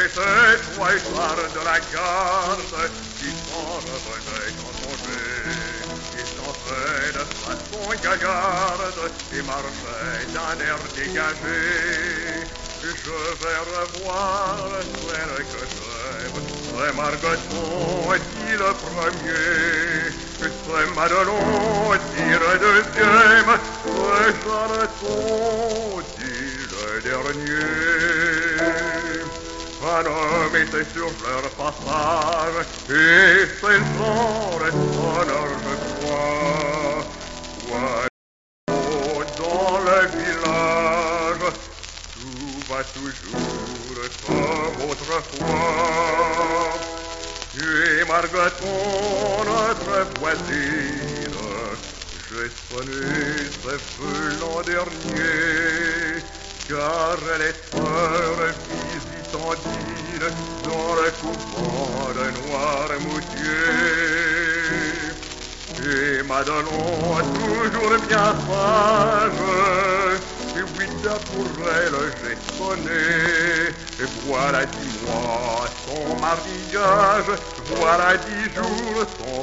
C'était toi et soir de la garde qui s'en revenait en congé. Il s'entrait de façon gaillarde et marchait d'un air dégagé. Je vais revoir celle que j'aime, c'est Margoton, dit le premier, c'est Madelon, dit le deuxième, c'est Jeanneton, dit le dernier. Un homme était sur leur passage, et c'est le genre sonneur, je crois. Oiseau dans le village, tout va toujours comme autrefois. Et Margoton, notre voisine, j'ai sonné ses feux l'an dernier, car elle est sœur visitandine dans le couvent de Noirmoutier. Et Madelon, toujours bien sage, et oui, pour elle j'ai sonné. Et voilà 10 mois son mariage, voilà 10 jours son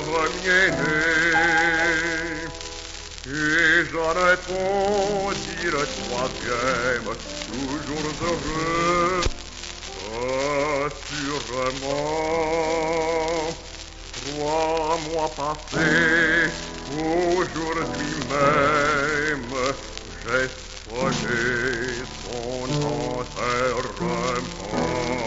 premier-né. Et Jeanneton dit le troisième, toujours heureux, assurément. 3 mois passés, aujourd'hui même, j'ai sonné son enterrement.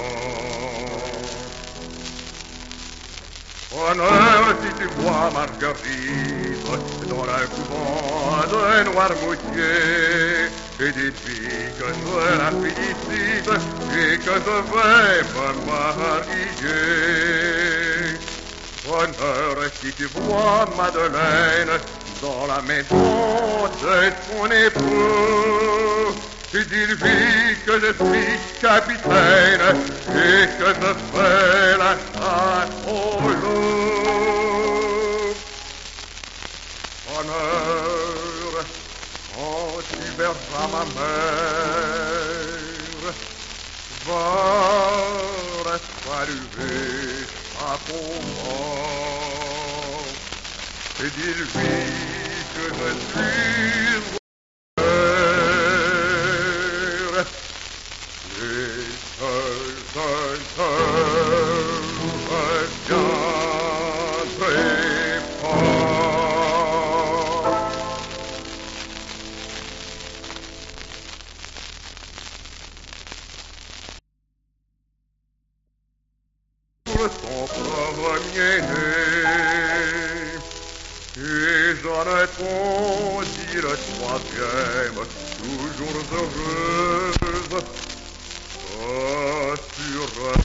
Honneur si tu vois Marguerite dans le couvent de Noirmoutier, et dis-lui que je la félicite et que je vais me marier. Honneur si tu vois Madeleine dans la maison de son époux, et dis-lui que je suis capitaine et que je fais la chasse au loup. Honneur, quand tu verras ma mère, va la saluer à comment, et dis-lui que je suis son premier-né. Et Jeanneton dit le troisième, toujours heureuse, assurément.